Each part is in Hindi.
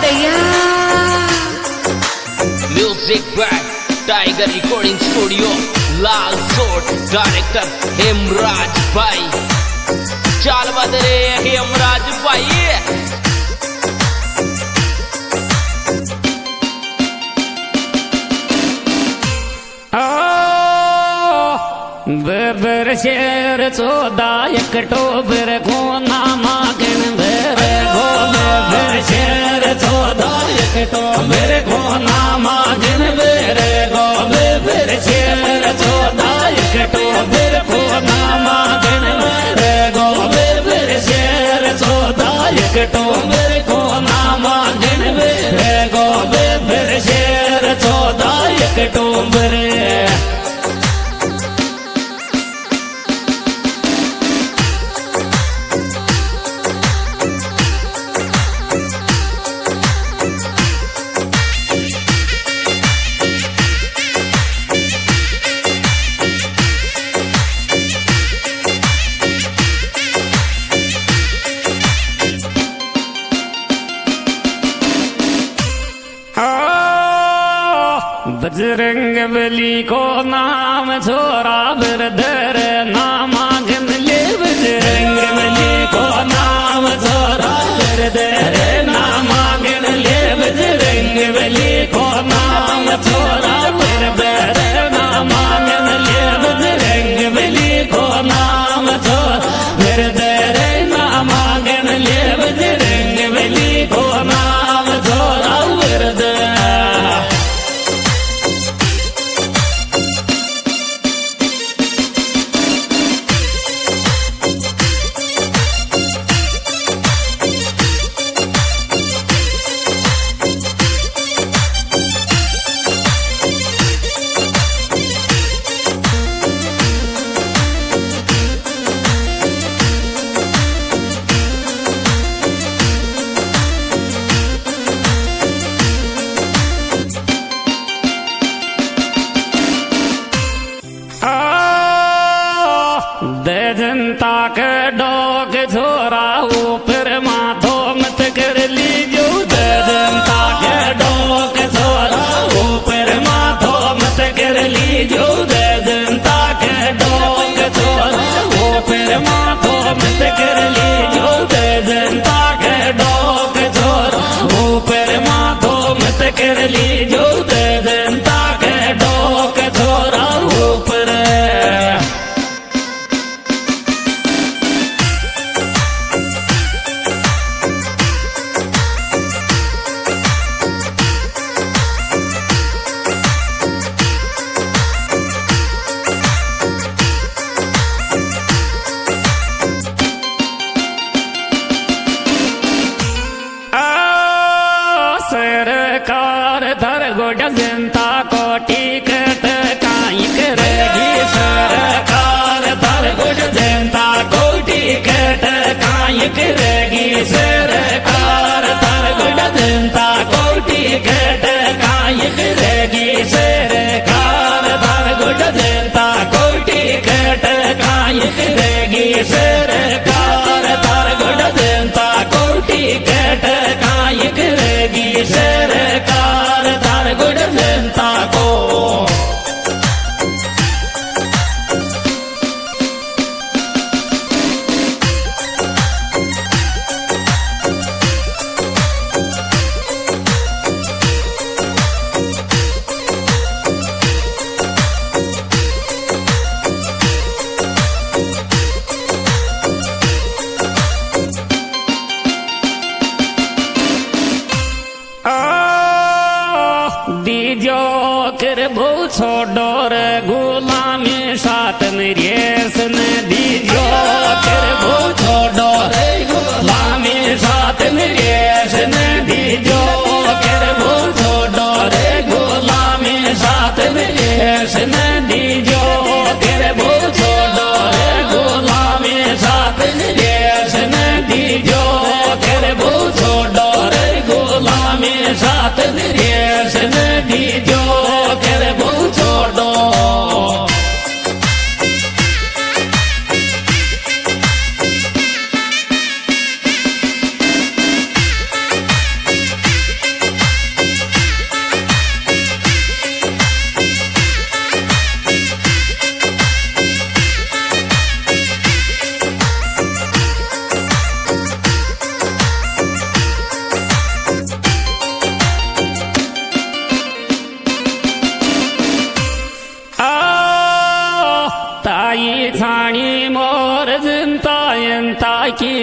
दैया। Music by Tiger recording studio लाल सोट, डायरेक्टर हेमराज भाई। चाल बदरे हेमराज भाई। बेबर शेर 14 अक्टूबर को नामांकन बेरे गो। बेबर शेर 14 अक्टूबर को नामांकन बेरे गो। बेबर शेर 14 अक्टूबर को नामांकन बेरे गो। बेबर शेर 14 अक्टूबर को नामांकन बेरे गो। बेबर शेर 14 अक्टूबर। बजरंग बली को नाम छोरा बिरधर नामांकन ले। बजरंग बली को नाम छोरा बिरधर नामांकन ले। बजरंग बली को नाम छोरा बिरधर नामांकन ले। बजरंग बली को नाम छोरा बिरधर नामांकन ले। बजरंग बली को नाम छोरा बिरधर। दे जनता के डोग छोरा ऊपर माथो मत कर लीजो। दे जनता के डोग छोरा ऊपर माथो मत कर लीजो। दे जनता के डोग छोरा ऊपर माथो मत कर लीजो। दे जनता के डोग छोरा ऊपर माथो मत कर लीजो। दे जनता के डोग छोरा ऊपर। सरकार धर गोड जनता को टिकट काई करेगी। सरकार धर गोड जनता को टिकट काई करेगी। सरकार धर गोड जनता को टिकट काई करेगी। सरकार धर गोड जनता को टिकट काई करेगी। सरकार धर गोड जनता को टिकट काई करेगी। सरकार धर गोड जनता को। दीजो कर भू छोड़ो रे गुलामी साथ रेसन। दीजो कर भू छोड़ो रे गुलामी साथ रेसन। दीजो कर भू छोड़ो रे गुलामी साथ रेसन। दीजो कर भू छोड़ो रे गुलामी साथ रेसन। दीजो कर भू छोड़ो रे गुलामी साथ रेसन। दीजो कर भू छोड़ो।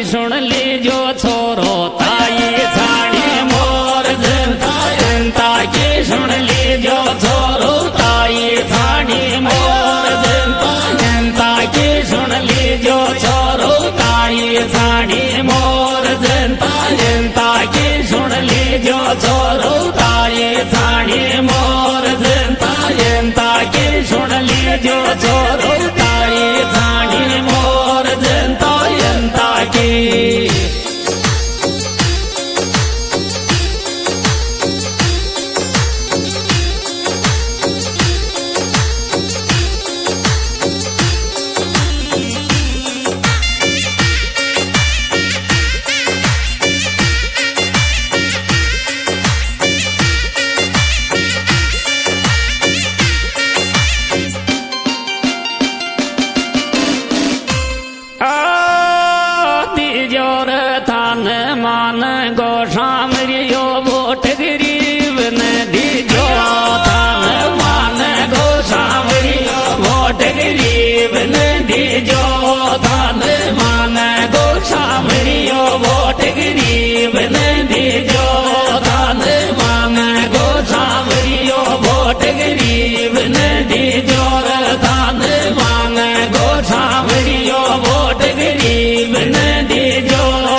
सुन लीजो छोरो ताई छाड़ी मोर जनता जनता की सुन लीजो छोरो ताई छाड़ी मोर जनता जनता की सुन लीजो छोरो ताई छाड़ी मोर जनता जनता की सुन लीजो छोरो ताई छाड़ी मोर जनता जनता की सुन लीजो छोरो ताई छाड़ी मोर जनता जनता की मान गोशाम रियो वोट गरीब ने दीजो थान मान गोशाम रियो वोट गरीब ने दीजो थान मान गोशाम रियो वोट गरीब ने दीजो थान मान गोशाम रियो वोट गरीब ने दीजो थान मान गोशाम रियो वोट गरीब ने दीजो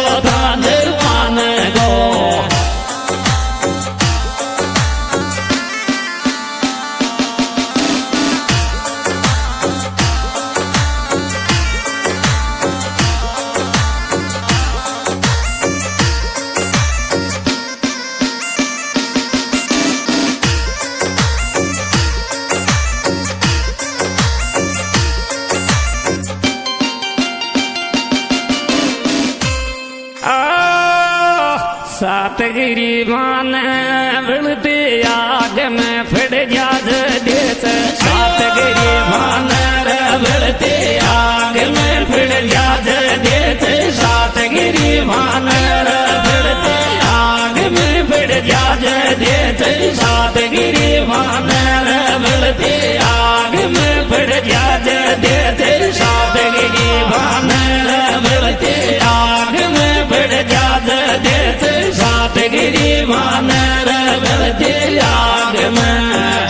सातगिरी मान बिलते आग में फिर जाज देश सातगिरी मान बिलते आग में फिर जाज देश सातगिरी मान बिलते आग में फिर जाज देश सातगिरी मान बिलते आग में फिर जाज देश सातगिरी मान बिलते आग में फिर जाज देश सातगिरी मान बिलते आग में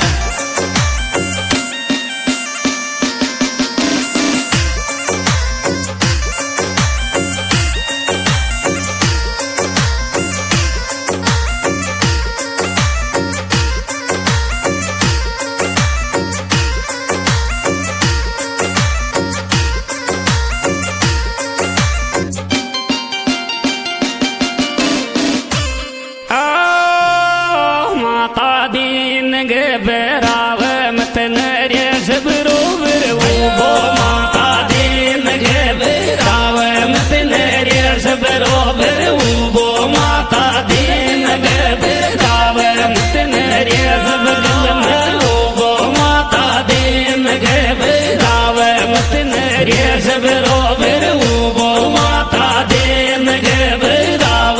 बेराव मत नरेश बरोबर वो माता दीन गे बेराव मत नरेश बरोबर वो माता दीन गे बेराव मत नरेश बगल में वो माता दीन गे बेराव मत नरेश बरोबर वो माता दीन गे बेराव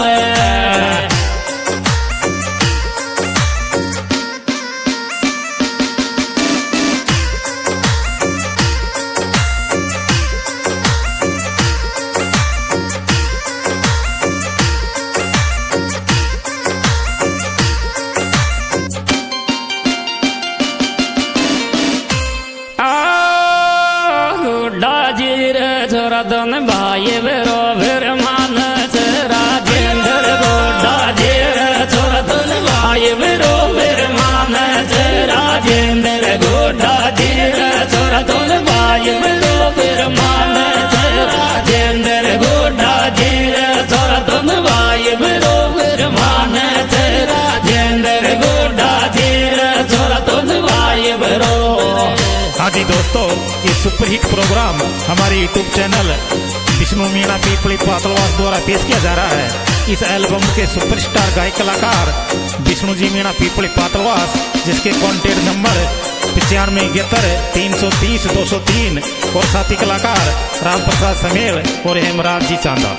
दोन भाई बरोबर मान राजेंद्र गोडा जेर छोरा दोन भाई बरोबर मान राजेंद्र गोडा जेर छोरा दोन भाई बरोबर मान राजेंद्र गोडा जेर छोरा दोन भाई बरोबर मान राजेंद्र गोडा जेर छोरा दोन भाई बरो। हाँ जी दोस्तों, ये सुपरहिट प्रोग्राम हमारे यूट्यूब चैनल विष्णु मीणा पीपली पातलवास द्वारा पेश किया जा रहा है। इस एल्बम के सुपरस्टार गायक कलाकार विष्णु जी मीणा पीपली पातलवास, जिसके कॉन्टेक्ट नंबर 9571 330 203 और साथी कलाकार राम प्रसाद समेल और हेमराज जी चांदा।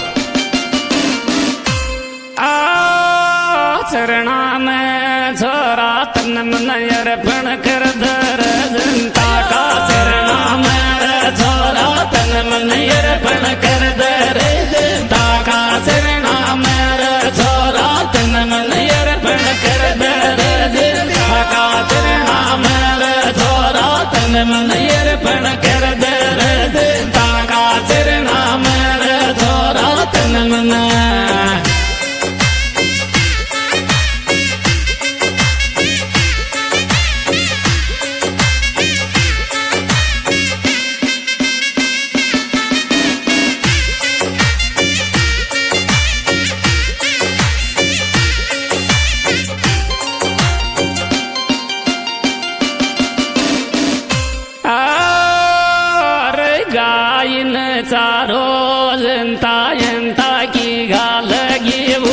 चरणा में छोरा तन मन अर्पण कर दर जनता का चरणा में छोरा तन मन अर्पण कर दर जनता चरणा मेरे छोरा तन मन अर्पण कर दे रे काका चरणा मेरे छोरा तन मन अर्पण कर दे रे काका चरणा मेरे छोरा तन मन गायन चारो जनता की घालगी